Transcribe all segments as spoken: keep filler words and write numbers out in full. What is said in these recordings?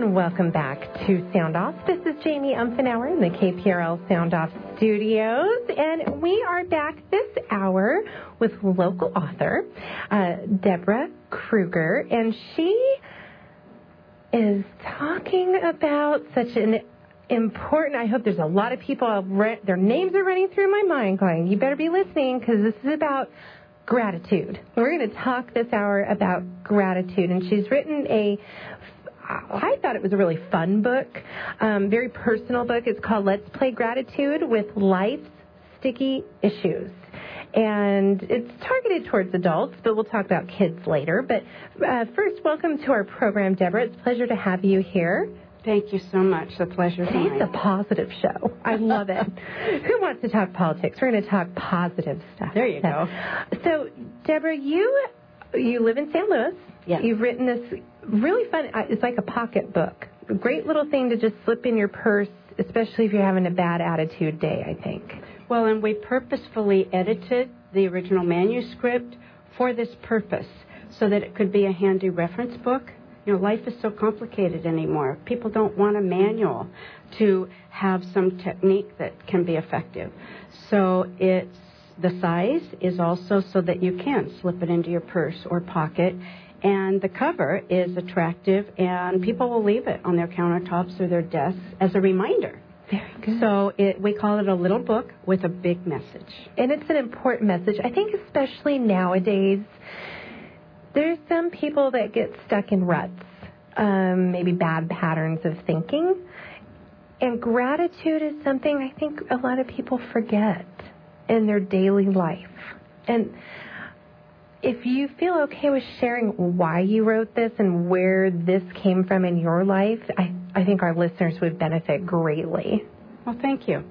and welcome back to Sound Off. This is Jamie Umfenauer in the K P R L Sound Off studios, and we are back this hour with local author uh, Deborah Kruger, and she is talking about such an important, I hope there's a lot of people, their names are running through my mind going, you better be listening because this is about gratitude. We're going to talk this hour about gratitude, and she's written a, I thought it was a really fun book, um, very personal book. It's called Let's Play Gratitude with Life's Sticky Issues. And it's targeted towards adults, but we'll talk about kids later. But uh, first, welcome to our program, Deborah. It's a pleasure to have you here. Thank you so much. The pleasure is mine. It's a positive show. I love it. Who wants to talk politics? We're going to talk positive stuff. There you go. So, Deborah, you you live in Saint Louis. Yes. You've written this really fun, it's like a pocket book. A great little thing to just slip in your purse, especially if you're having a bad attitude day, I think. Well, and we purposefully edited the original manuscript for this purpose so that it could be a handy reference book. You know, life is so complicated anymore. People don't want a manual to have some technique that can be effective. So it's the size is also so that you can slip it into your purse or pocket. And the cover is attractive, and people will leave it on their countertops or their desks as a reminder. Very good. So it, we call it a little book with a big message. And it's an important message. I think especially nowadays, there's some people that get stuck in ruts, um, maybe bad patterns of thinking. And gratitude is something I think a lot of people forget in their daily life. And if you feel okay with sharing why you wrote this and where this came from in your life, I, I think our listeners would benefit greatly. Well, thank you.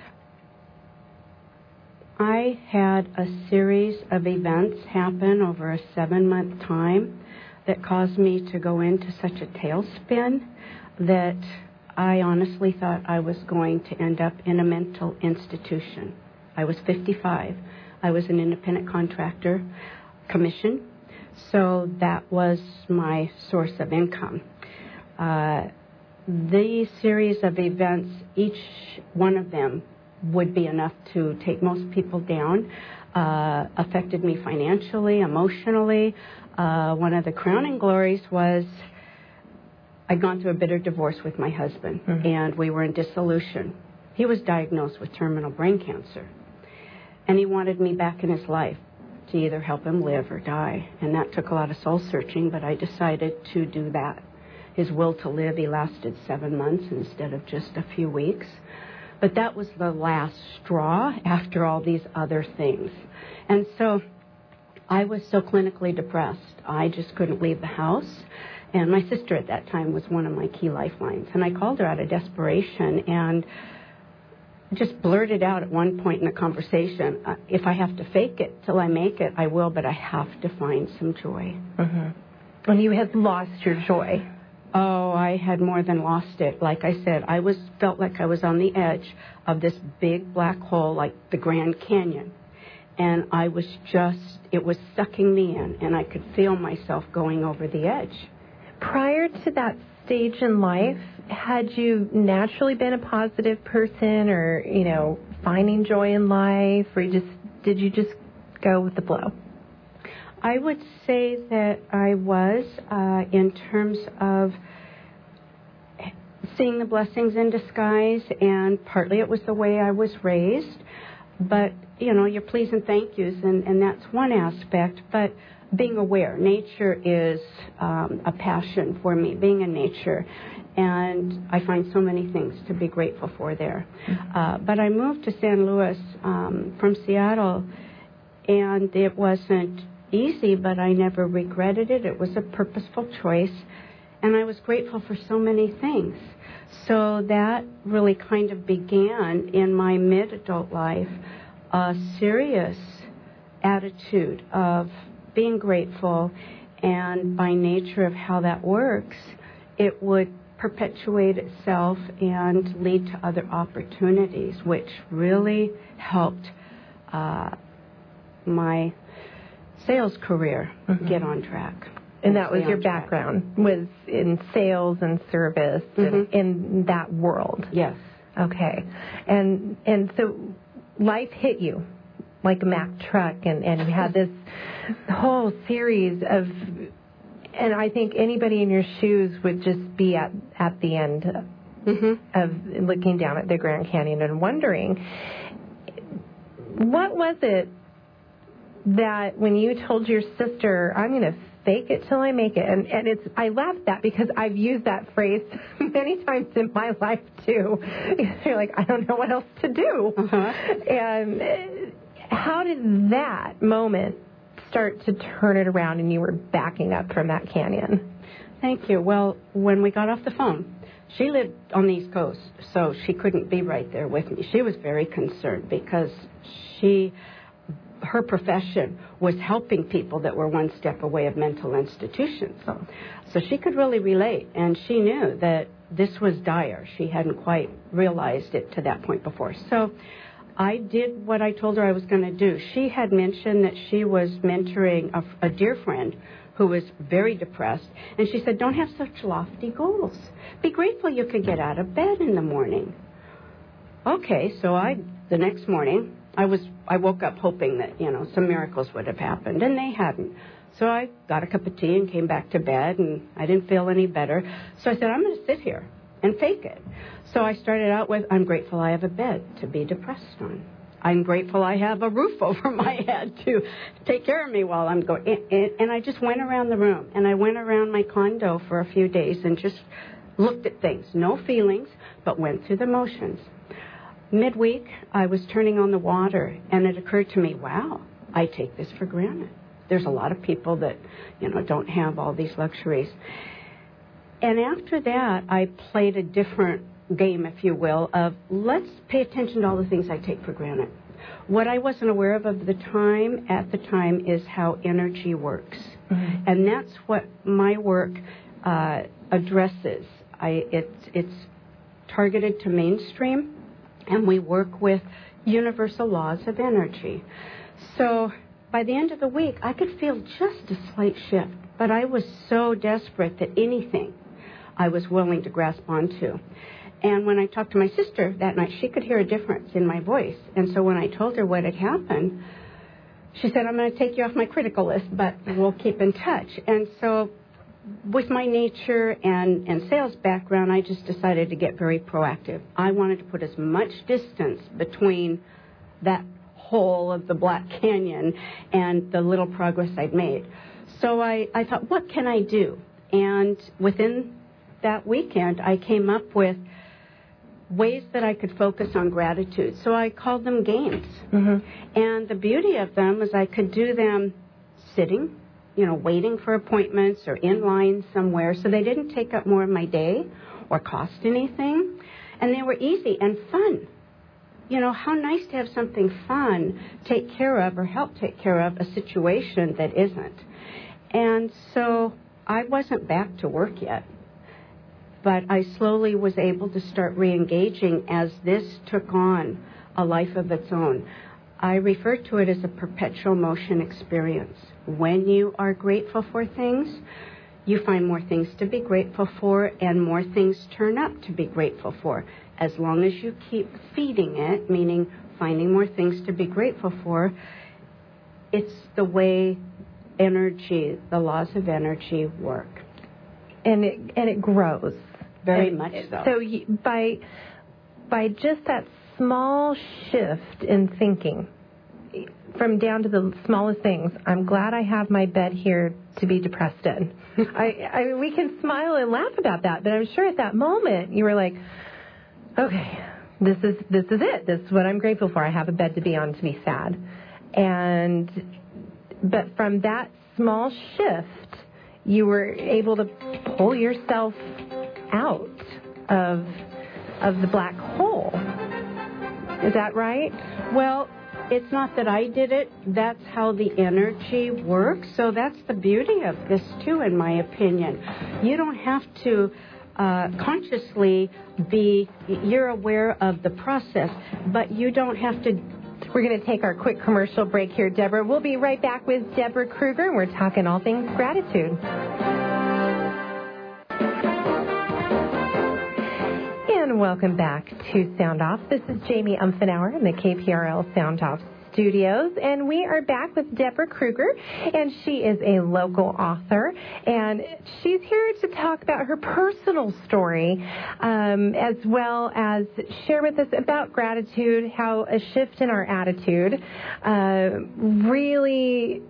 I had a series of events happen over a seven-month time that caused me to go into such a tailspin that I honestly thought I was going to end up in a mental institution. I was fifty-five. I was an independent contractor, commission, so that was my source of income. Uh, the series of events, each one of them would be enough to take most people down, uh, affected me financially, emotionally. Uh, one of the crowning glories was I'd gone through a bitter divorce with my husband, mm-hmm. and we were in dissolution. He was diagnosed with terminal brain cancer, and he wanted me back in his life to either help him live or die. And that took a lot of soul searching, but I decided to do that. His will to live, he lasted seven months instead of just a few weeks. But that was the last straw after all these other things. And so I was so clinically depressed, I just couldn't leave the house. And my sister at that time was one of my key lifelines. And I called her out of desperation and just blurted out at one point in the conversation, uh, if I have to fake it till I make it, I will, but I have to find some joy. Mm-hmm. And you had lost your joy. Oh, I had more than lost it. Like I said, I was felt like I was on the edge of this big black hole like the Grand Canyon. And I was just, it was sucking me in, and I could feel myself going over the edge. Prior to that stage in life, had you naturally been a positive person or, you know, finding joy in life, or you just did you just go with the flow? I would say that I was uh, in terms of seeing the blessings in disguise, and partly it was the way I was raised. But, you know, your please and thank yous, and, and that's one aspect. But being aware, nature is um, a passion for me, being in nature. And I find so many things to be grateful for there. Uh, but I moved to Saint Louis um, from Seattle, and it wasn't easy, but I never regretted it. It was a purposeful choice, and I was grateful for so many things. So that really kind of began in my mid-adult life a serious attitude of being grateful, and by nature of how that works, it would perpetuate itself and lead to other opportunities, which really helped uh, my sales career mm-hmm. get on track. And that was your background, was in sales and service mm-hmm. and in that world. Yes. Okay. And and so life hit you like a Mack truck, and, and you had this whole series of, and I think anybody in your shoes would just be at, at the end mm-hmm. of looking down at the Grand Canyon and wondering, what was it that when you told your sister, I'm going to fake it till I make it, and, and it's, I laugh at that because I've used that phrase many times in my life too. You're like, I don't know what else to do. Uh-huh. And how did that moment start to turn it around and you were backing up from that canyon? Thank you. Well, when we got off the phone, she lived on the East Coast, so she couldn't be right there with me. She was very concerned because she, her profession was helping people that were one step away of mental institutions. So, so she could really relate, and she knew that this was dire. She hadn't quite realized it to that point before. So I did what I told her I was going to do. She had mentioned that she was mentoring a, a dear friend who was very depressed, and she said, don't have such lofty goals. Be grateful you could get out of bed in the morning. Okay, so I, the next morning, I was, I woke up hoping that, you know, some miracles would have happened, and they hadn't. So I got a cup of tea and came back to bed, and I didn't feel any better. So I said, I'm going to sit here and fake it. So I started out with, I'm grateful I have a bed to be depressed on. I'm grateful I have a roof over my head to take care of me while I'm going. And, and I just went around the room, and I went around my condo for a few days and just looked at things. No feelings, but went through the motions. Midweek, I was turning on the water, and it occurred to me, wow, I take this for granted. There's a lot of people that, you know, don't have all these luxuries. And after that, I played a different game, if you will, of let's pay attention to all the things I take for granted. What I wasn't aware of at the time, at the time, is how energy works. Mm-hmm. And that's what my work uh, addresses. I, it's, it's targeted to mainstream, and we work with universal laws of energy. So by the end of the week, I could feel just a slight shift, but I was so desperate that anything I was willing to grasp onto. And when I talked to my sister that night, she could hear a difference in my voice. And so when I told her what had happened, she said, I'm going to take you off my critical list, but we'll keep in touch. And so with my nature and, and sales background, I just decided to get very proactive. I wanted to put as much distance between that hole of the Black Canyon and the little progress I'd made. So I, I thought, what can I do? And within that weekend, I came up with ways that I could focus on gratitude. So I called them games. Mm-hmm. And the beauty of them is I could do them sitting, you know, waiting for appointments or in line somewhere. So they didn't take up more of my day or cost anything. And they were easy and fun. You know, how nice to have something fun take care of or help take care of a situation that isn't. And so I wasn't back to work yet. But I slowly was able to start re-engaging as this took on a life of its own. I refer to it as a perpetual motion experience. When you are grateful for things, you find more things to be grateful for, and more things turn up to be grateful for. As long as you keep feeding it, meaning finding more things to be grateful for, it's the way energy, the laws of energy work. And it, and it grows. Very and, much so. So you, by by just that small shift in thinking, from down to the smallest things, I'm glad I have my bed here to be depressed in. I, I we can smile and laugh about that, but I'm sure at that moment you were like, okay, this is this is it. This is what I'm grateful for. I have a bed to be on to be sad. And but from that small shift, you were able to pull yourself out of of the black hole. Is that right? Well, it's not that I did it. That's how the energy works. So that's the beauty of this, too, in my opinion. You don't have to uh, consciously be, you're aware of the process, but you don't have to We're going to take our quick commercial break here, Deborah. We'll be right back with Deborah Kruger, and we're talking all things gratitude. And welcome back to Sound Off. This is Jamie Umfenauer in the K P R L Sound Off Studios, and we are back with Deborah Kruger, and she is a local author, and she's here to talk about her personal story, um, as well as share with us about gratitude, how a shift in our attitude uh, really,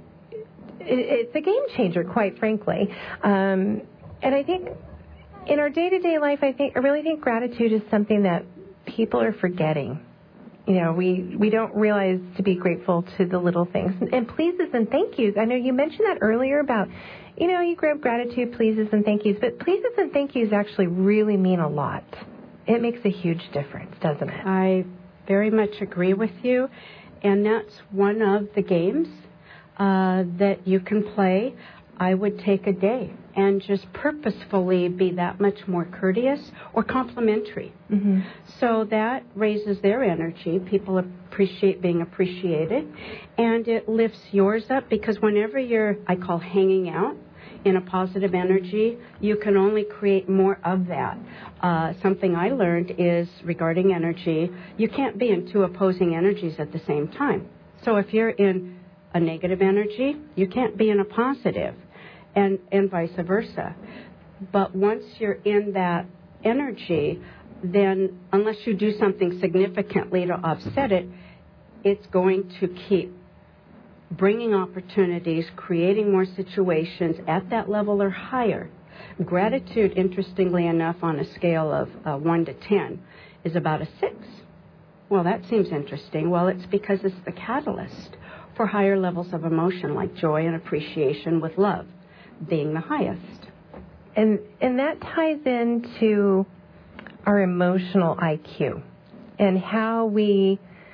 it's a game changer, quite frankly. Um, and I think in our day-to-day life, I think I really think gratitude is something that people are forgetting. You know, we, we don't realize to be grateful to the little things. And, and pleases and thank yous. I know you mentioned that earlier about, you know, you grab gratitude, pleases and thank yous. But pleases and thank yous actually really mean a lot. It makes a huge difference, doesn't it? I very much agree with you. And that's one of the games uh, that you can play. I would take a day and just purposefully be that much more courteous or complimentary. Mm-hmm. So that raises their energy. People appreciate being appreciated. And it lifts yours up because whenever you're, I call hanging out in a positive energy, you can only create more of that. Uh, something I learned is regarding energy, you can't be in two opposing energies at the same time. So if you're in a negative energy, you can't be in a positive. And, and vice versa. But once you're in that energy, then unless you do something significantly to offset it, it's going to keep bringing opportunities, creating more situations at that level or higher. Gratitude, interestingly enough, on a scale of uh, one to ten, is about a six. Well, that seems interesting. Well, it's because it's the catalyst for higher levels of emotion like joy and appreciation, with love being the highest. And and that ties into our emotional I Q and how we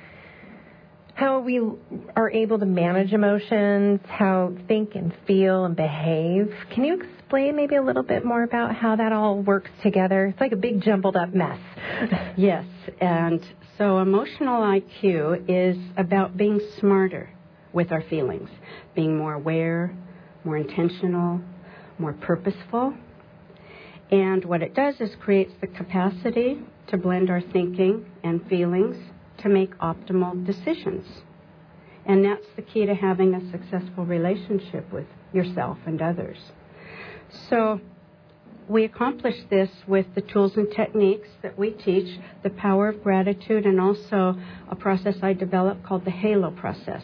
how we are able to manage emotions, how think and feel and behave. Can you explain maybe a little bit more about how that all works together? It's like a big jumbled up mess. Yes, and so emotional I Q is about being smarter with our feelings, being more aware, more intentional, more purposeful. And what it does is creates the capacity to blend our thinking and feelings to make optimal decisions. And that's the key to having a successful relationship with yourself and others. So we accomplish this with the tools and techniques that we teach, the power of gratitude, and also a process I developed called the HALO process.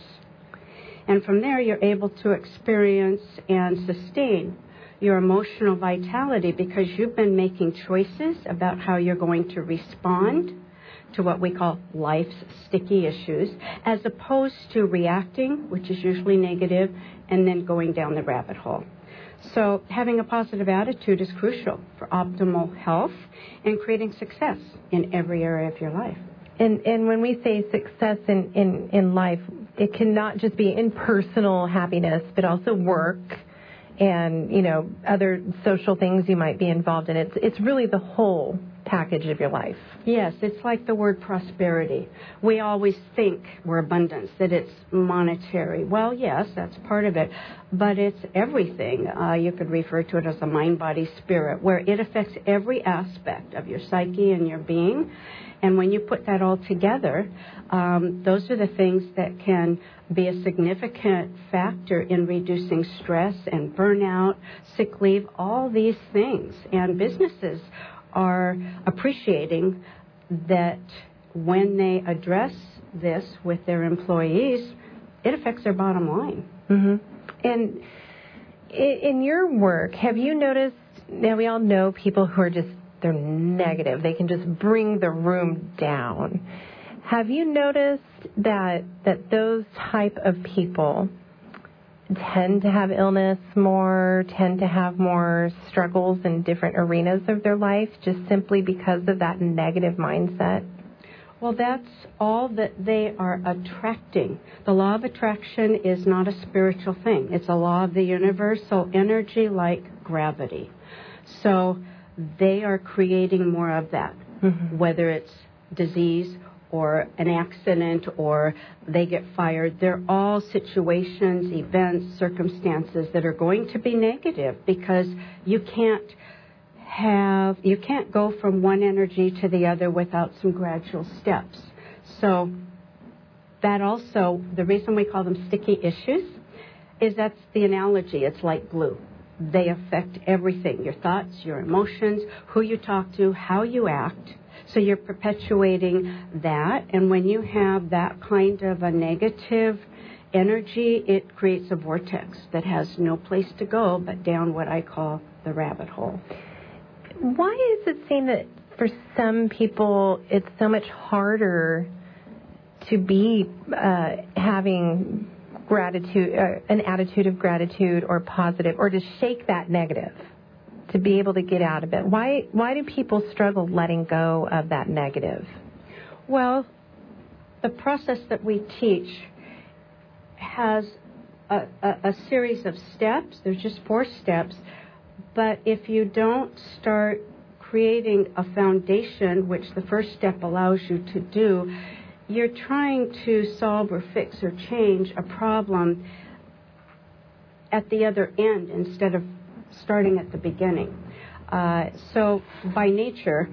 And from there, you're able to experience and sustain your emotional vitality because you've been making choices about how you're going to respond to what we call life's sticky issues, as opposed to reacting, which is usually negative, and then going down the rabbit hole. So having a positive attitude is crucial for optimal health and creating success in every area of your life. And and when we say success in, in, in life, it cannot just be in personal happiness, but also work and, you know, other social things you might be involved in. It's it's really the whole package of your life. Yes, it's like the word prosperity. We always think we're abundance, that it's monetary. Well, yes, that's part of it, but it's everything. Uh, you could refer to it as a mind, body, spirit, where it affects every aspect of your psyche and your being. And when you put that all together, um, those are the things that can be a significant factor in reducing stress and burnout, sick leave, all these things. And businesses are appreciating that when they address this with their employees, it affects their bottom line. Mm-hmm. And in your work, have you noticed, now we all know people who are just, they're negative. They can just bring the room down. Have you noticed that that those type of people tend to have illness more, tend to have more struggles in different arenas of their life just simply because of that negative mindset? Well, that's all that they are attracting. The law of attraction is not a spiritual thing. It's a law of the universal energy like gravity. So they are creating more of that, mm-hmm. whether it's disease or an accident or they get fired. They're all situations, events, circumstances that are going to be negative because you can't have, you can't go from one energy to the other without some gradual steps. So that also, the reason we call them sticky issues is that's the analogy. It's like glue. They affect everything, your thoughts, your emotions, who you talk to, how you act. So you're perpetuating that, and when you have that kind of a negative energy, it creates a vortex that has no place to go but down what I call the rabbit hole. Why does it seem that for some people it's so much harder to be uh, having gratitude, uh, an attitude of gratitude or positive, or to shake that negative? To be able to get out of it. Why why do people struggle letting go of that negative? Well, the process that we teach has a, a, a series of steps. There's just four steps. But if you don't start creating a foundation, which the first step allows you to do, you're trying to solve or fix or change a problem at the other end instead of starting at the beginning. Uh, so by nature,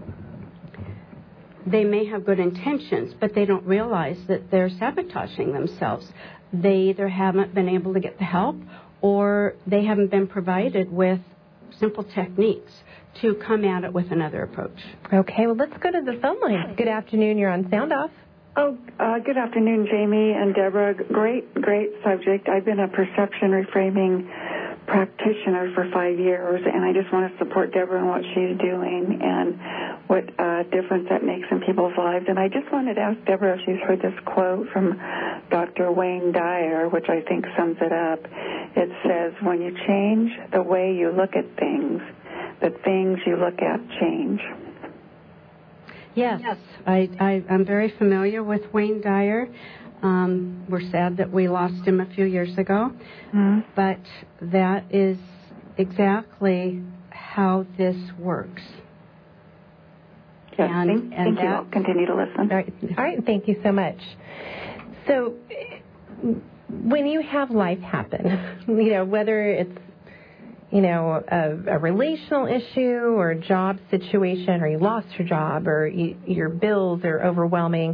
they may have good intentions, but they don't realize that they're sabotaging themselves. They either haven't been able to get the help or they haven't been provided with simple techniques to come at it with another approach. Okay, well, let's go to the phone line. Good afternoon. You're on Sound Off. Oh, uh, good afternoon, Jamie and Deborah. Great, great subject. I've been a perception reframing practitioner for five years, and I just want to support Deborah in what she's doing and what uh, difference that makes in people's lives. And I just wanted to ask Deborah if she's heard this quote from Doctor Wayne Dyer, which I think sums it up. It says, when you change the way you look at things, the things you look at change. Yes, yes. I, I, I'm very familiar with Wayne Dyer. Um, we're sad that we lost him a few years ago, mm-hmm. but that is exactly how this works. Yes, and, thank, and thank you. I'll continue to listen. All right. All right, thank you so much. So when you have life happen, you know, whether it's, you know, a, a relational issue or a job situation, or you lost your job, or you, your bills are overwhelming,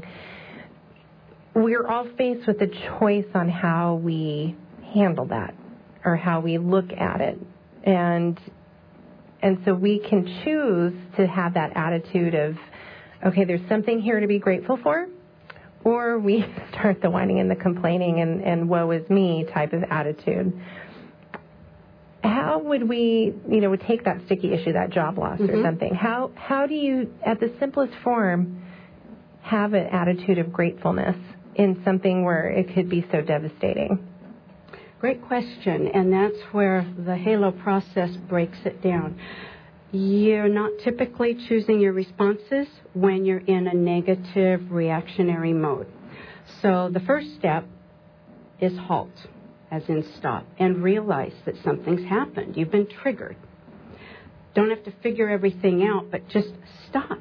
we're all faced with a choice on how we handle that or how we look at it. And and so we can choose to have that attitude of, okay, there's something here to be grateful for, or we start the whining and the complaining and, and woe is me type of attitude. How would we, you know, take that sticky issue, that job loss mm-hmm. or something? How how do you, at the simplest form, have an attitude of gratefulness in something where it could be so devastating? Great question, and that's where the halo process breaks it down. You're not typically choosing your responses when you're in a negative reactionary mode. So the first step is halt, as in stop, and realize that something's happened. You've been triggered. Don't have to figure everything out, but just stop.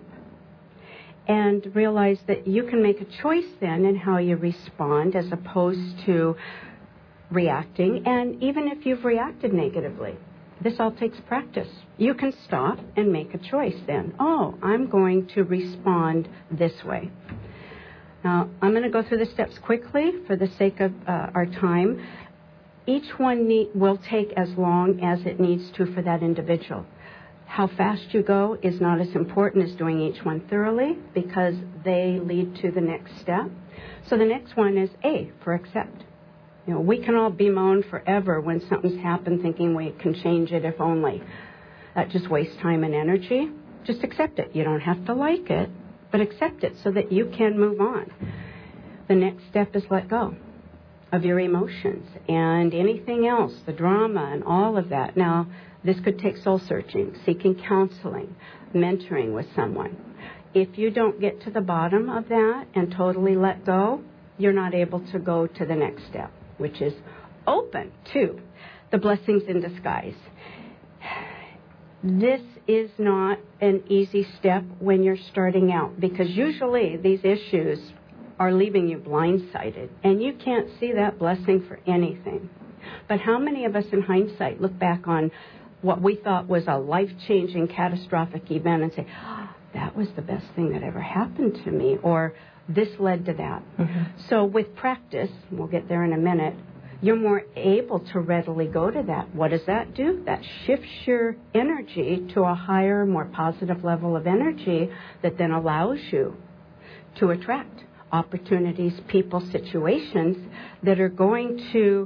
And realize that you can make a choice then in how you respond as opposed to reacting. And even if you've reacted negatively, this all takes practice. You can stop and make a choice then. Oh, I'm going to respond this way. Now, I'm going to go through the steps quickly for the sake of uh, our time. Each one need, will take as long as it needs to for that individual. How fast you go is not as important as doing each one thoroughly because they lead to the next step. So the next one is A, for accept. You know, we can all bemoan forever when something's happened thinking we can change it if only. That just wastes time and energy. Just accept it. You don't have to like it, but accept it so that you can move on. The next step is let go of your emotions and anything else, the drama and all of that. Now, this could take soul searching, seeking counseling, mentoring with someone. If you don't get to the bottom of that and totally let go, you're not able to go to the next step, which is open to the blessings in disguise. this is not an easy step when you're starting out, because usually these issues are leaving you blindsided, and you can't see that blessing for anything. But how many of us in hindsight look back on what we thought was a life-changing, catastrophic event and say, oh, that was the best thing that ever happened to me, or this led to that. Mm-hmm. So with practice, we'll get there in a minute, you're more able to readily go to that. What does that do? That shifts your energy to a higher, more positive level of energy that then allows you to attract opportunities, people, situations that are going to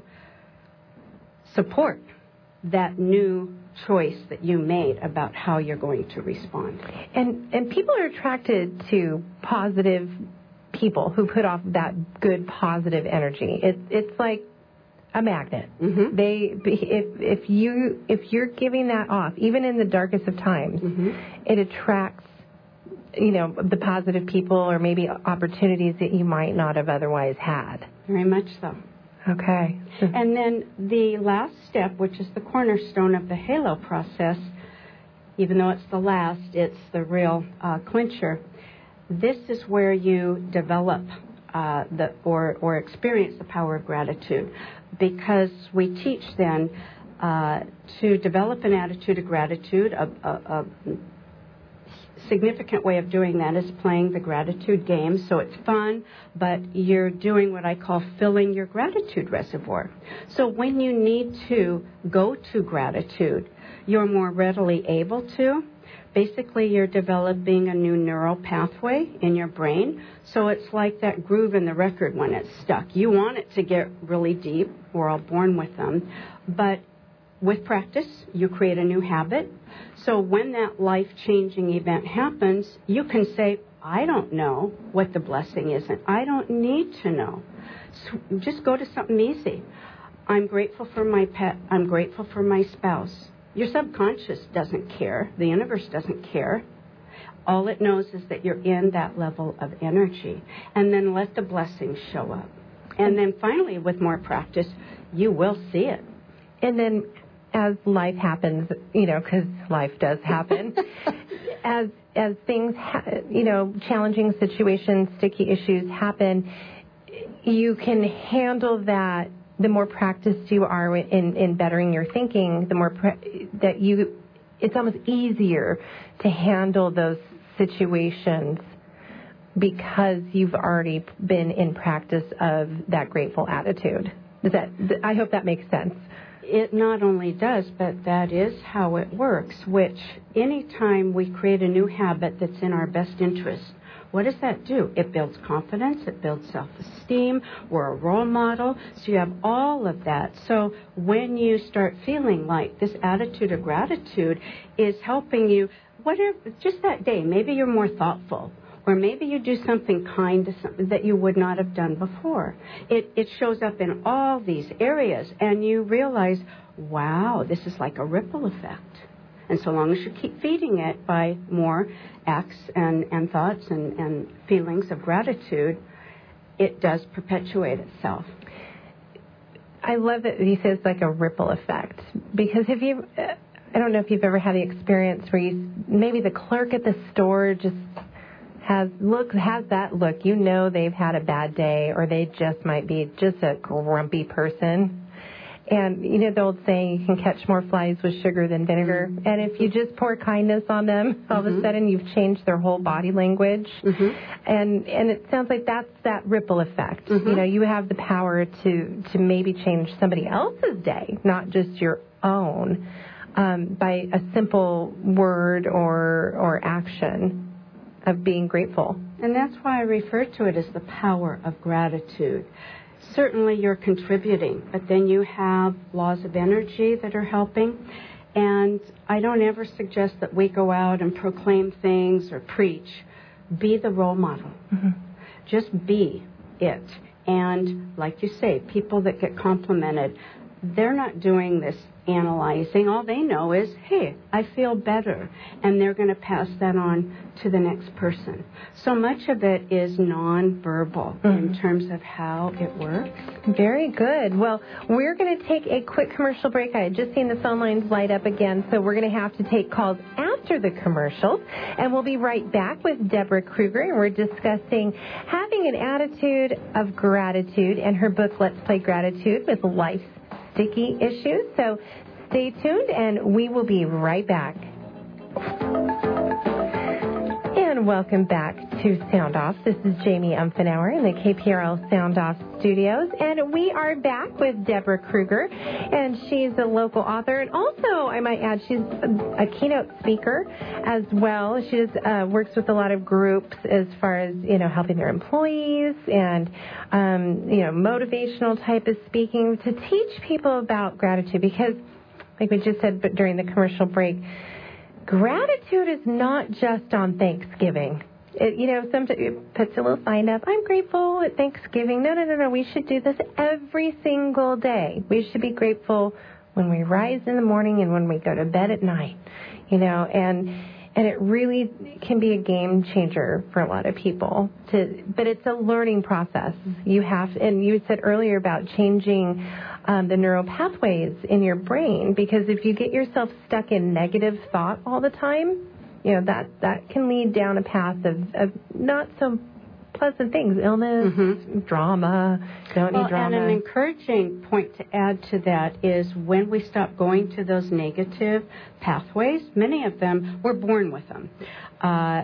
support that new choice that you made about how you're going to respond. And and people are attracted to positive people who put off that good, positive energy. It's it's like a magnet. Mm-hmm. They if if you if you're giving that off, even in the darkest of times, mm-hmm. it attracts, you know, the positive people or maybe opportunities that you might not have otherwise had. Very much so. Okay. And then the last step, which is the cornerstone of the halo process, even though it's the last, it's the real uh, clincher. This is where you develop uh, the or or experience the power of gratitude, because we teach then uh, to develop an attitude of gratitude. A, a, a significant way of doing that is playing the gratitude game. So it's fun, but you're doing what I call filling your gratitude reservoir. So when you need to go to gratitude, you're more readily able to. Basically, you're developing a new neural pathway in your brain. So it's like that groove in the record when it's stuck. You want it to get really deep. We're all born with them. But with practice, you create a new habit. So when that life-changing event happens, you can say, I don't know what the blessing is, and I don't need to know. So just go to something easy. I'm grateful for my pet. I'm grateful for my spouse. Your subconscious doesn't care. The universe doesn't care. All it knows is that you're in that level of energy. And then let the blessings show up. And then finally, with more practice, you will see it. And then as life happens, you know, because life does happen, as as things, ha- you know, challenging situations, sticky issues happen, you can handle that. The more practiced you are in, in bettering your thinking, the more pre- that you, it's almost easier to handle those situations because you've already been in practice of that grateful attitude. Does that? I hope that makes sense. It not only does, but that is how it works, which anytime we create a new habit that's in our best interest, what does that do? It builds confidence, it builds self-esteem, we're a role model, so you have all of that. So when you start feeling like this attitude of gratitude is helping you, whatever, just that day, maybe you're more thoughtful, or maybe you do something kind to something that you would not have done before. It it shows up in all these areas, and you realize, wow, this is like a ripple effect. And so long as you keep feeding it by more acts and, and thoughts and, and feelings of gratitude, it does perpetuate itself. I love that you say it's like a ripple effect, because if you, I don't know if you've ever had the experience where you, maybe the clerk at the store just has look has that look, you know they've had a bad day, or they just might be just a grumpy person. And you know the old saying, you can catch more flies with sugar than vinegar. Mm-hmm. And if you just pour kindness on them, all mm-hmm. of a sudden you've changed their whole body language. Mm-hmm. And and it sounds like that's that ripple effect. Mm-hmm. You know, you have the power to, to maybe change somebody else's day, not just your own, um, by a simple word or or action of being grateful. And that's why I refer to it as the power of gratitude. Certainly you're contributing, but then you have laws of energy that are helping. And I don't ever suggest that we go out and proclaim things or preach. Be the role model. Mm-hmm. Just be it. And like you say, people that get complimented, they're not doing this analyzing. All they know is, hey, I feel better, and they're going to pass that on to the next person. So much of it is nonverbal mm-hmm. in terms of how it works. Very good. Well, we're going to take a quick commercial break. I had just seen the phone lines light up again, so we're going to have to take calls after the commercials, and we'll be right back with Deborah Kruger, and we're discussing having an attitude of gratitude and her book, Let's Play Gratitude with Life's Sticky Issues. So stay tuned, and we will be right back. And welcome back to Sound Off. This is Jamie Umfenauer in the K P R L Sound Off studios, and we are back with Deborah Kruger, and she's a local author, and also, I might add, she's a, a keynote speaker as well. She just, uh, works with a lot of groups as far as, you know, helping their employees and, um, you know, motivational type of speaking to teach people about gratitude, because, like we just said but during the commercial break, gratitude is not just on Thanksgiving. It, you know, sometimes it puts a little sign up, I'm grateful at Thanksgiving. No, no, no, no. We should do this every single day. We should be grateful when we rise in the morning and when we go to bed at night, you know, and and it really can be a game changer for a lot of people. To, but it's a learning process. You have, and you said earlier about changing um, the neural pathways in your brain, because if you get yourself stuck in negative thought all the time, you know, that, that can lead down a path of, of not so pleasant things, illness, mm-hmm. drama, don't well, need drama. And an encouraging point to add to that is when we stop going to those negative pathways, many of them, we're born with them. Uh,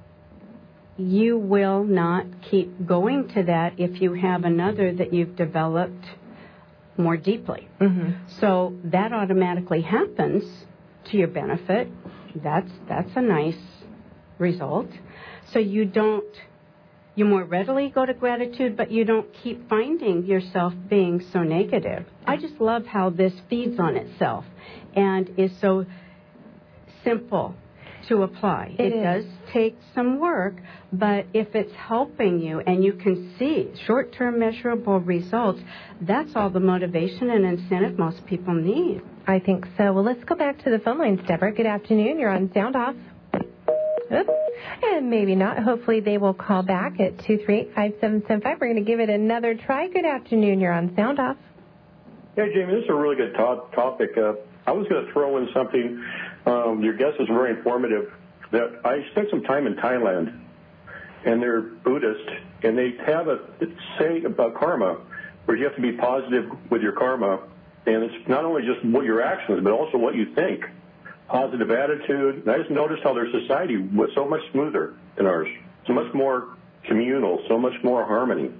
you will not keep going to that if you have another that you've developed more deeply. Mm-hmm. So that automatically happens to your benefit. That's that's a nice result. So you don't, you more readily go to gratitude, but you don't keep finding yourself being so negative. I just love how this feeds on itself and is so simple to apply. It, it does take some work, but if it's helping you and you can see short-term measurable results, that's all the motivation and incentive most people need. I think so. Well, let's go back to the phone lines, Deborah. Good afternoon. You're on Sound Off. Oops. And maybe not. Hopefully they will call back at two three eight, five seven seven five. We're going to give it another try. Good afternoon. You're on Sound Off. Hey, Jamie, this is a really good to- topic. Uh, I was going to throw in something. Um, your guest is very informative. That I spent some time in Thailand, and they're Buddhist, and they have a saying about karma, where you have to be positive with your karma, and it's not only just what your actions, but also what you think. Positive attitude. And I just noticed how their society was so much smoother than ours, so much more communal, so much more harmony.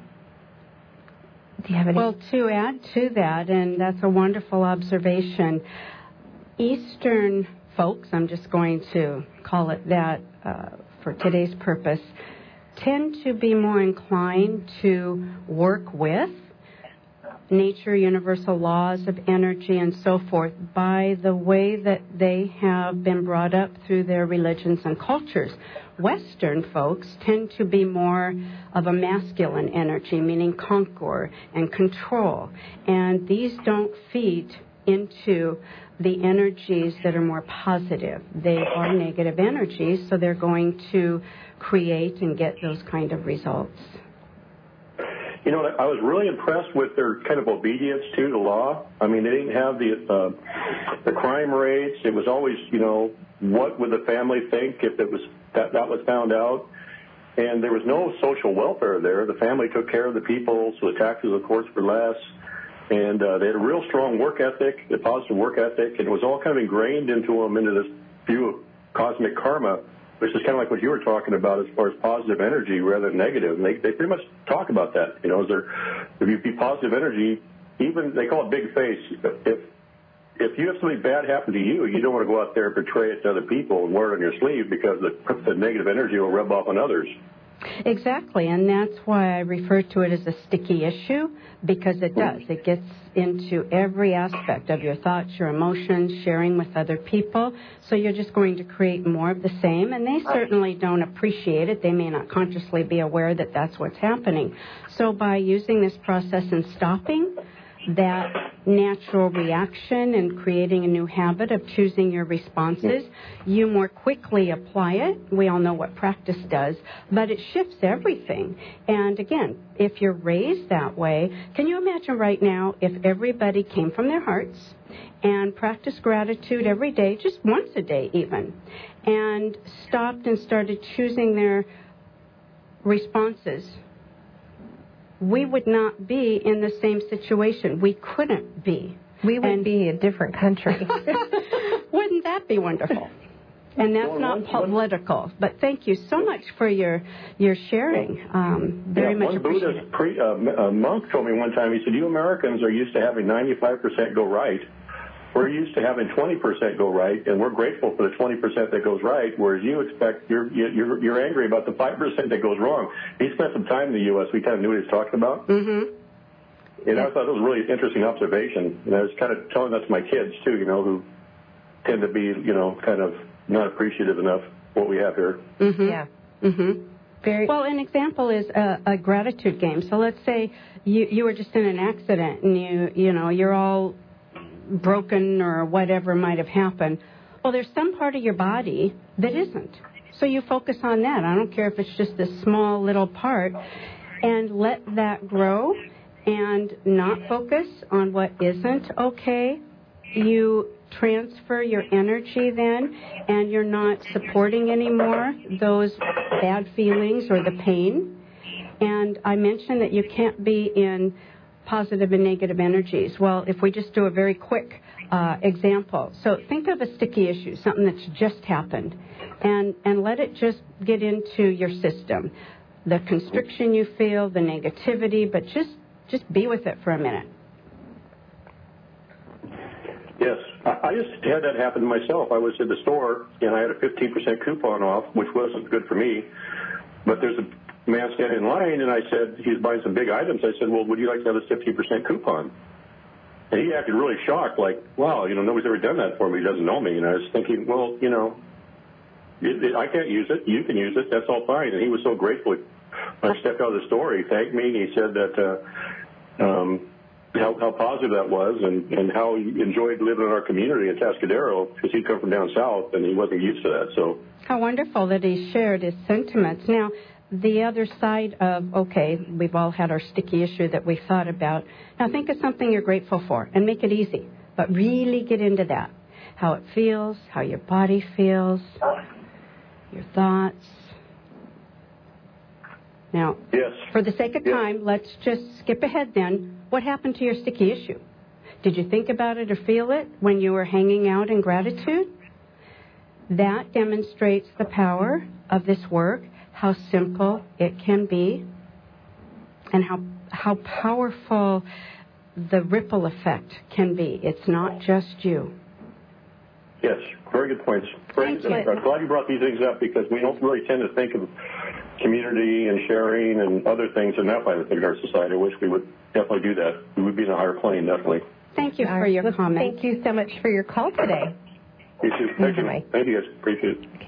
Do you have any? Well, to add to that, and that's a wonderful observation, Eastern folks, I'm just going to call it that uh, for today's purpose, tend to be more inclined to work with nature, universal laws of energy, and so forth by the way that they have been brought up through their religions and cultures. Western folks tend to be more of a masculine energy, meaning conquer and control, and these don't feed into the energies that are more positive. They are negative energies, so they're going to create and get those kind of results. You know, I was really impressed with their kind of obedience to the law. I mean, they didn't have the uh, the crime rates. It was always, you know, what would the family think if it was that that was found out? And there was no social welfare there. The family took care of the people, so the taxes, of course, were less. And uh, they had a real strong work ethic, a positive work ethic, and it was all kind of ingrained into them, into this view of cosmic karma, which is kind of like what you were talking about as far as positive energy rather than negative. And they, they pretty much talk about that. You know, is there, if you be positive energy, even they call it big face. If if you have something bad happen to you, you don't want to go out there and portray it to other people and wear it on your sleeve because the, the negative energy will rub off on others. Exactly, and that's why I refer to it as a sticky issue, because it does. It gets into every aspect of your thoughts, your emotions, sharing with other people. So you're just going to create more of the same, and they certainly don't appreciate it. They may not consciously be aware that that's what's happening. So by using this process and stopping that natural reaction and creating a new habit of choosing your responses, you more quickly apply it. We all know what practice does, but it shifts everything. And again, if you're raised that way, can you imagine right now if everybody came from their hearts and practiced gratitude every day, just once a day even, and stopped and started choosing their responses? We would not be in the same situation. We couldn't be. We would and be a different country. Wouldn't that be wonderful? And that's well, not one, political. But thank you so much for your your sharing. Um, very yeah, much one appreciated. Buddhist pre, uh, monk told me one time, he said, you Americans are used to having ninety-five percent go right. We're used to having twenty percent go right, and we're grateful for the twenty percent that goes right, whereas you expect, you're, you're, you're angry about the five percent that goes wrong. He spent some time in the U S We kind of knew what he was talking about. Mm-hmm. And yeah. I thought it was a really interesting observation. And I was kind of telling that to my kids, too, you know, who tend to be, you know, kind of not appreciative enough what we have here. Mm-hmm. Yeah. Mm-hmm. Very well, an example is a, a gratitude game. So let's say you, you were just in an accident and you, you know, you're all broken or whatever might have happened. Well, there's some part of your body that isn't. So you focus on that. I don't care if it's just a small little part, and let that grow and not focus on what isn't okay. You transfer your energy then, and you're not supporting anymore those bad feelings or the pain. And I mentioned that you can't be in positive and negative energies. Well, if we just do a very quick uh, example. So think of a sticky issue, something that's just happened, and, and let it just get into your system. The constriction you feel, the negativity, but just, just be with it for a minute. Yes, I, I just had that happen to myself. I was at the store, and I had a fifteen percent coupon off, which wasn't good for me. But there's a man standing in line, and I said, he's buying some big items. I said, well, would you like to have a fifteen percent coupon? And he acted really shocked, like, wow, you know, nobody's ever done that for me. He doesn't know me. And I was thinking, well, you know, it, it, I can't use it. You can use it. That's all fine. And he was so grateful. When I stepped out of the store, he thanked me. He said that uh, um, how, how positive that was, and, and how he enjoyed living in our community in Tascadero, because he'd come from down south, and he wasn't used to that. So how wonderful that he shared his sentiments. Now, the other side of, okay, we've all had our sticky issue that we thought about. Now think of something you're grateful for and make it easy, but really get into that. How it feels, how your body feels, your thoughts. Now, yes. For the sake of yes. time, let's just skip ahead then. What happened to your sticky issue? Did you think about it or feel it when you were hanging out in gratitude? That demonstrates the power of this work, how simple it can be, and how how powerful the ripple effect can be. It's not just you. Yes, very good points. Very Thank good. you. I'm glad you brought these things up, because we don't really tend to think of community and sharing and other things in that line of thing in our society. I wish we would definitely do that. We would be in a higher plane, definitely. Thank you for your well, comment. Thank you so much for your call today. You too. Thank you. Bye. Thank you, guys. Appreciate it.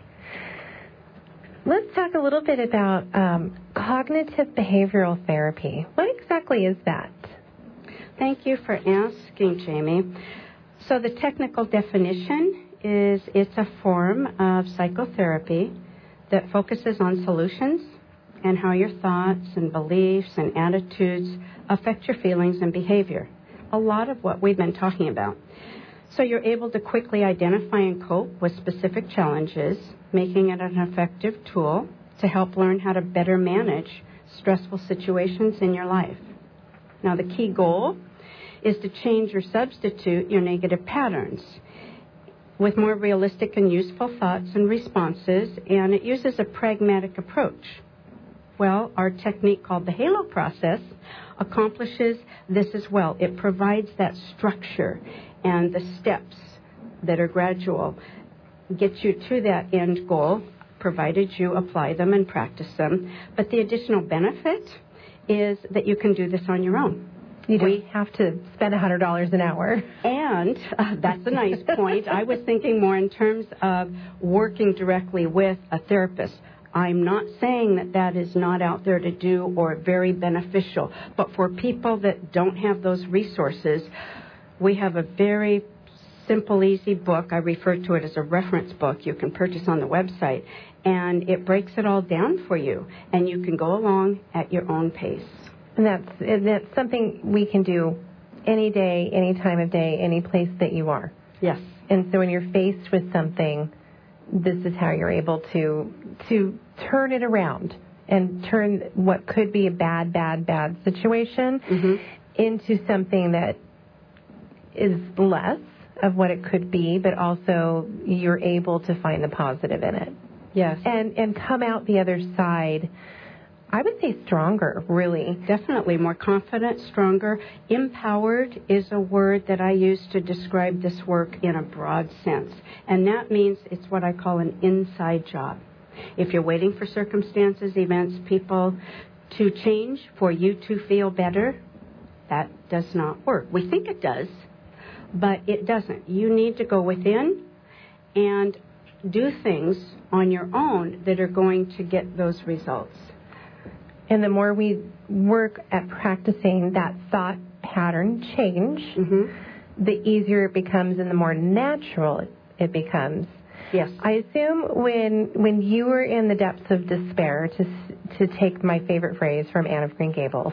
Let's talk a little bit about um, cognitive behavioral therapy. What exactly is that? Thank you for asking, Jamie. So the technical definition is it's a form of psychotherapy that focuses on solutions and how your thoughts and beliefs and attitudes affect your feelings and behavior. A lot of what we've been talking about. So you're able to quickly identify and cope with specific challenges, making it an effective tool to help learn how to better manage stressful situations in your life. Now, the key goal is to change or substitute your negative patterns with more realistic and useful thoughts and responses, and it uses a pragmatic approach. Well, our technique called the HALO process accomplishes this as well. It provides that structure and the steps that are gradual, get you to that end goal, provided you apply them and practice them. But the additional benefit is that you can do this on your own. You don't we have to spend one hundred dollars an hour. And uh, that's a nice point. I was thinking more in terms of working directly with a therapist. I'm not saying that that is not out there to do or very beneficial, but for people that don't have those resources, we have a very simple, easy book. I refer to it as a reference book you can purchase on the website, and it breaks it all down for you, and you can go along at your own pace. And that's, and that's something we can do any day, any time of day, any place that you are. Yes. And so when you're faced with something, this is how you're able to to turn it around and turn what could be a bad, bad, bad situation mm-hmm. into something that is less of what it could be, but also you're able to find the positive in it. Yes. And and come out the other side, I would say stronger, really. Definitely more confident, stronger. Empowered is a word that I use to describe this work in a broad sense. And that means it's what I call an inside job. If you're waiting for circumstances, events, people to change for you to feel better, that does not work. We think it does, but it doesn't. You need to go within and do things on your own that are going to get those results. And the more we work at practicing that thought pattern change, mm-hmm. the easier it becomes and the more natural it becomes. Yes. I assume when when you were in the depths of despair, to to take my favorite phrase from Anne of Green Gables,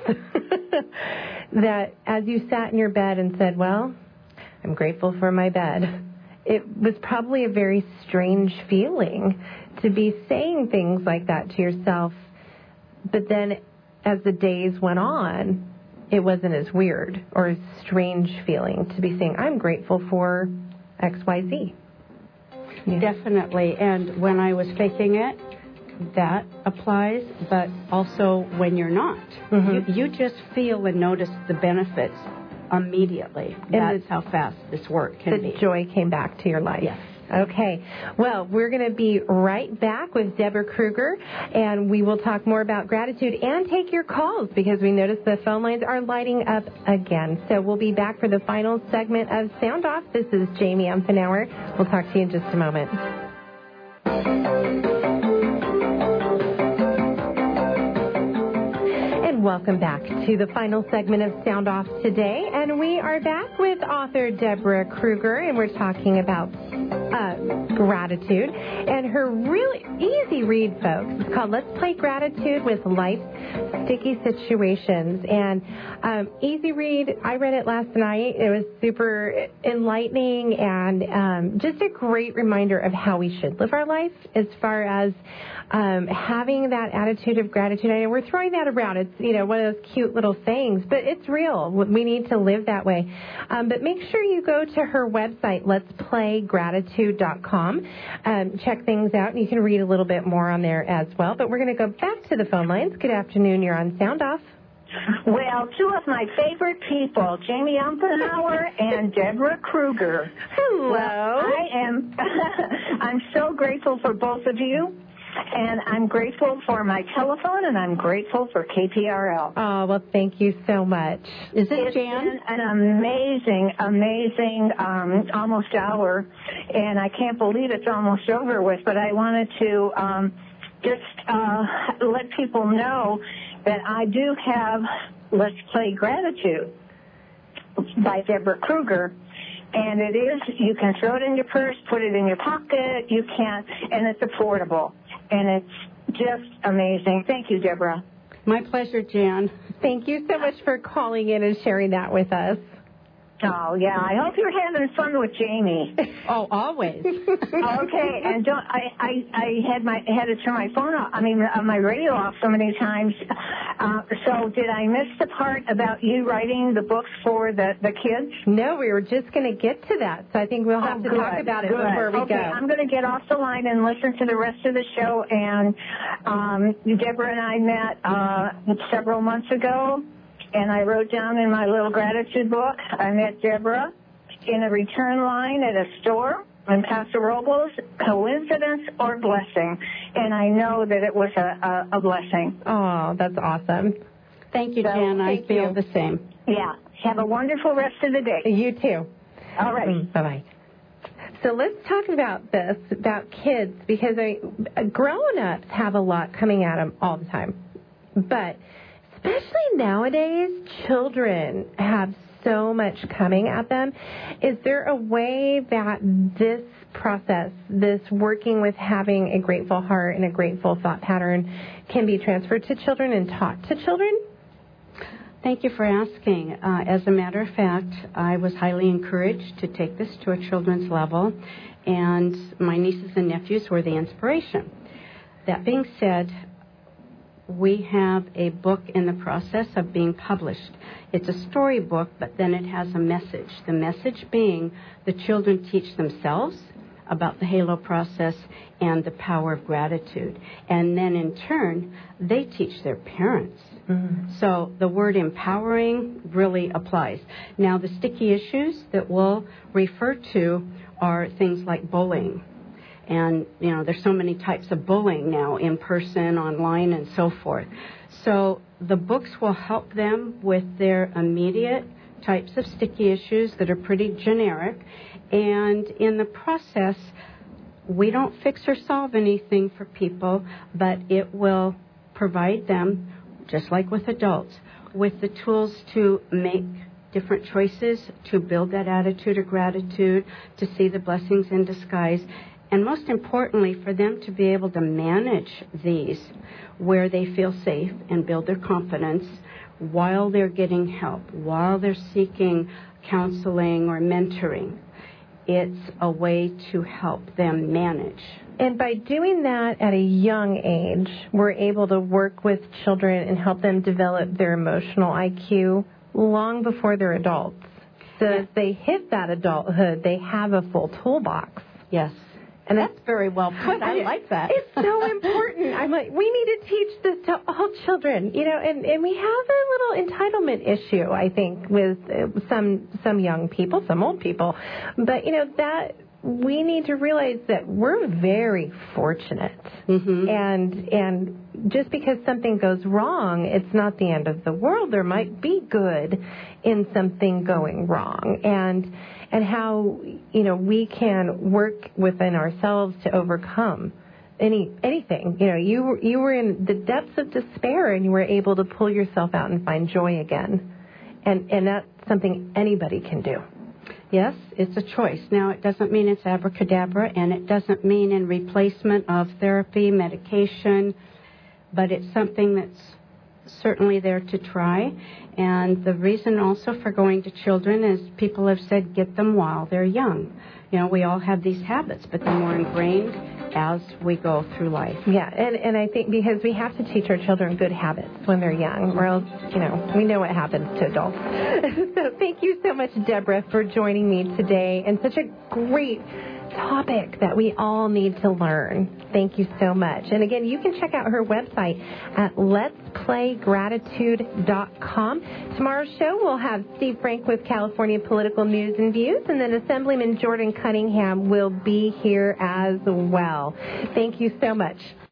that as you sat in your bed and said, well, I'm grateful for my bed, it was probably a very strange feeling to be saying things like that to yourself. But then as the days went on, it wasn't as weird or as strange feeling to be saying, I'm grateful for X Y Z. Yeah. Definitely. And when I was faking it, that applies, but also when you're not. Mm-hmm. You, you just feel and notice the benefits immediately. And That's the, how fast this work can the be. The joy came back to your life. Yes. Okay. Well, we're going to be right back with Deborah Kruger, and we will talk more about gratitude and take your calls because we notice the phone lines are lighting up again. So we'll be back for the final segment of Sound Off. This is Jamie Umfenauer. We'll talk to you in just a moment. Welcome back to the final segment of Sound Off today, and we are back with author Deborah Kruger, and we're talking about uh, gratitude and her really easy read, folks. It's called Let's Play Gratitude with Life's Sticky Situations, and um, easy read. I read it last night. It was super enlightening and um, just a great reminder of how we should live our life as far as um, having that attitude of gratitude. I know we're throwing that around. It's, you know, one of those cute little sayings, but it's real. We need to live that way. Um, but make sure you go to her website, let's play gratitude dot com. Um, check things out, and you can read a little bit more on there as well. But we're going to go back to the phone lines. Good afternoon. You're on Sound Off. Well, two of my favorite people, Jamie Umfenauer and Deborah Kruger. Hello. Well, I am, I'm so grateful for both of you. And I'm grateful for my telephone, and I'm grateful for K P R L. Oh, well, thank you so much. Is it it's Jan? Been an amazing, amazing um, almost hour, and I can't believe it's almost over with, but I wanted to um, just uh, let people know that I do have Let's Play Gratitude by Deborah Kruger. And it is, you can throw it in your purse, put it in your pocket, you can, and it's affordable. And it's just amazing. Thank you, Deborah. My pleasure, Jan. Thank you so much for calling in and sharing that with us. Oh, yeah. I hope you're having fun with Jamie. Oh, always. Okay. And don't, I, I, I had my, had to turn my phone off, I mean, uh, my radio off so many times. Uh, so did I miss the part about you writing the books for the, the kids? No, we were just going to get to that. So I think we'll have oh, to good, talk about it good. before we okay, go. I'm going to get off the line and listen to the rest of the show. And um, Deborah and I met uh, several months ago. And I wrote down in my little gratitude book, I met Deborah in a return line at a store in Paso Robles, coincidence or blessing. And I know that it was a, a, a blessing. Oh, that's awesome. Thank you, So, Jan. I thank feel you. the same. Yeah. Have a wonderful rest of the day. You too. All right. Mm, bye-bye. So let's talk about this, about kids, because I, grown-ups have a lot coming at them all the time. But especially nowadays, children have so much coming at them. Is there a way that this process, this working with having a grateful heart and a grateful thought pattern, can be transferred to children and taught to children? Thank you for asking. Uh, as a matter of fact, I was highly encouraged to take this to a children's level, and my nieces and nephews were the inspiration. That being said, we have a book in the process of being published. It's a storybook, but then it has a message. The message being the children teach themselves about the HALO process and the power of gratitude. And then in turn, they teach their parents. Mm-hmm. So the word empowering really applies. Now, the sticky issues that we'll refer to are things like bullying. And, you know, there's so many types of bullying now, in person, online, and so forth. So the books will help them with their immediate types of sticky issues that are pretty generic. And in the process, we don't fix or solve anything for people, but it will provide them, just like with adults, with the tools to make different choices, to build that attitude of gratitude, to see the blessings in disguise, and most importantly, for them to be able to manage these where they feel safe and build their confidence while they're getting help, while they're seeking counseling or mentoring. It's a way to help them manage. And by doing that at a young age, we're able to work with children and help them develop their emotional I Q long before they're adults. So yeah. As they hit that adulthood, they have a full toolbox. Yes. And that's very well put. I like that. It's so important. I'm like, we need to teach this to all children, you know, and, and we have a little entitlement issue, I think, with some some young people, some old people. But, you know, that we need to realize that we're very fortunate. Mm-hmm. And and just because something goes wrong, it's not the end of the world. There might be good in something going wrong. And and how, you know, we can work within ourselves to overcome any anything. You know, you you were in the depths of despair and you were able to pull yourself out and find joy again. And and that's something anybody can do. Yes, it's a choice. Now, it doesn't mean it's abracadabra, and it doesn't mean in replacement of therapy, medication, but it's something that's certainly there to try. And the reason also for going to children is people have said get them while they're young. You know, we all have these habits, but they're more ingrained as we go through life. Yeah, and, and I think because we have to teach our children good habits when they're young, or else, you know, we know what happens to adults. So thank you so much, Deborah, for joining me today, and such a great topic that we all need to learn. Thank you so much. And again, you can check out her website at lets play gratitude dot com. Tomorrow's show, we'll have Steve Frank with California Political News and Views, and then Assemblyman Jordan Cunningham will be here as well. Thank you so much.